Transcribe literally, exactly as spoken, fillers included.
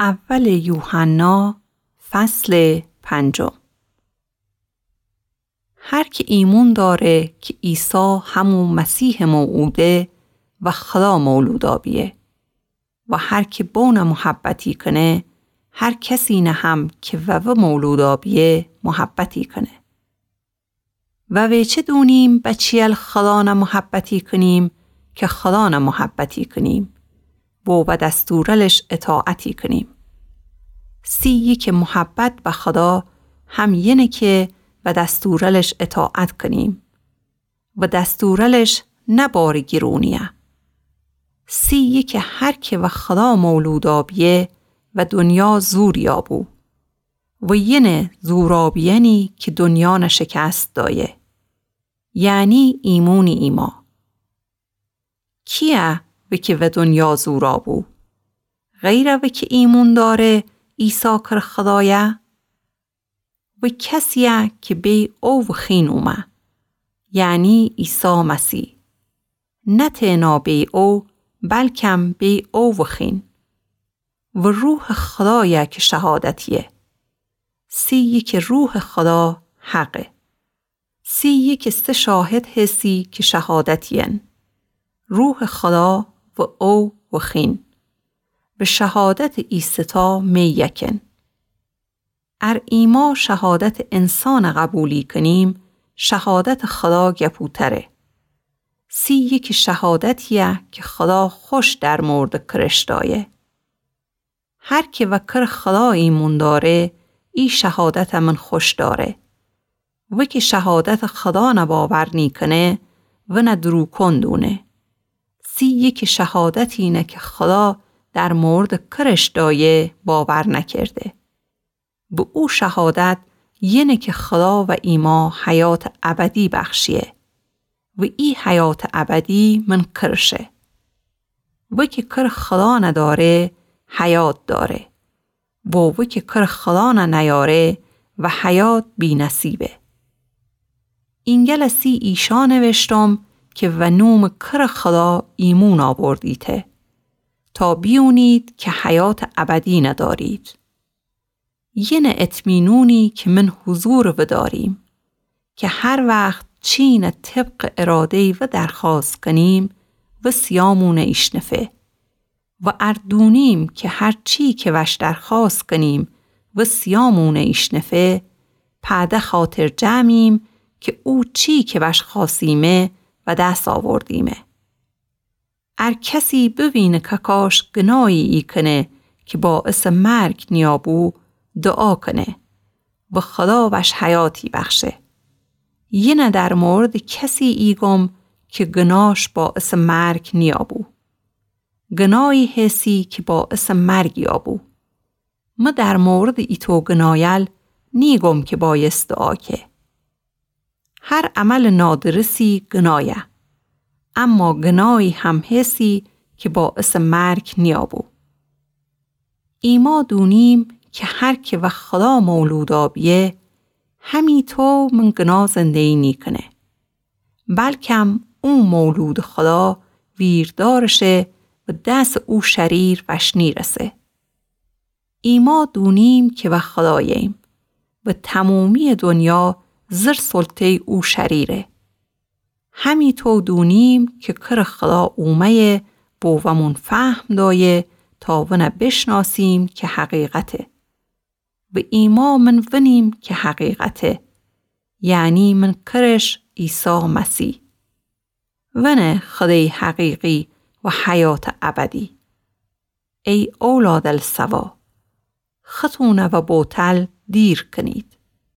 اول یوحنا فصل پنجم. هر که ایمون داره که عیسی همون مسیح موعوده و خدا مولودابیه و هر که بون محبتی کنه، هر کسی نه هم که و مولودابیه محبتی کنه. و وی چه دونیم بچیل خدا نه محبتی کنیم که خدا نه محبتی کنیم و و دستورلش اطاعتی کنیم. سی که محبت به خدا هم ینه که و دستورلش اطاعت کنیم و دستورلش نبار گرونیه. سی که هر که و خدا مولودابیه و دنیا زور یابو و ینه زورابیانی که دنیا نشکست دایه، یعنی ایمونی ایما. کیه و که و دنیا زورابو؟ غیر و که ایمون داره عیسی کر خدایه و کسیه که بی او و خین اومه، یعنی عیسی مسیح. نه تنها بی او بلکم بی او و خین و روح خدایه که شهادتیه. سی که روح خدا حقه. سی که سه شاهد حسی که شهادتین، روح خدا و او و خین، به شهادت ایستا می یکن. ار ایما شهادت انسان قبولی کنیم، شهادت خدا گپوتره. سی که شهادتیه که خدا خوش در مورد کرش دایه. هر که و کر خدا ایمون داره، ای شهادت من خوش داره. و که شهادت خدا نباور نی کنه و ندرو کندونه. سی که شهادت اینه که خدا در مورد کرش دایه باور نکرده. به او شهادت ینه که خدا و ایما حیات ابدی بخشیه و ای حیات ابدی من کرشه. و که کر خدا نداره حیات داره و و که کر خدا نیاره و حیات بی نصیبه. اینگل سی ایشا نوشتم که و نوم کر خدا ایمون آوردیته تا بیونید که حیات ابدی ندارید. ین اطمینونی که من حضور و داریم که هر وقت چین طبق اراده و درخواست کنیم و سیامون ایشنفه و اردونیم که هر چی که وش درخواست کنیم و سیامون ایشنفه پده خاطر جمعیم که او چی که وش خواستیمه و دست آوردیمه. ار کسی ببینه که کاش گناهی ای کنه که باعث مرگ نیابو، دعا کنه و خدا وش حیاتی بخشه. یه نه در مورد کسی ایگم که گناهش باعث مرگ نیابو، گناهی حسی که باعث مرگ یابو. ما در مورد ایتو گنایل نیگم که بایست دعا که. هر عمل نادرسی گناهه، اما گناهی هم حسی که باعث مرگ نیابو. ایما دونیم که هر که و خدا مولودابیه همی تو من گناه زندگی نی کنه، بلکم اون مولود خدا ویردارشه و دست او شریر وش نیرسه. ایما دونیم که و خداییم و تمامی دنیا زر سلطه او شریره. همی تو دونیم که کر خدا اومه بومون فهم دایه تا ونه بشناسیم که حقیقته و ایما من ونیم که حقیقته، یعنی من کرش عیسی مسیح ونه خدای حقیقی و حیات ابدی. ای اولاد السوا، خطونه و بوتل دیر کنید.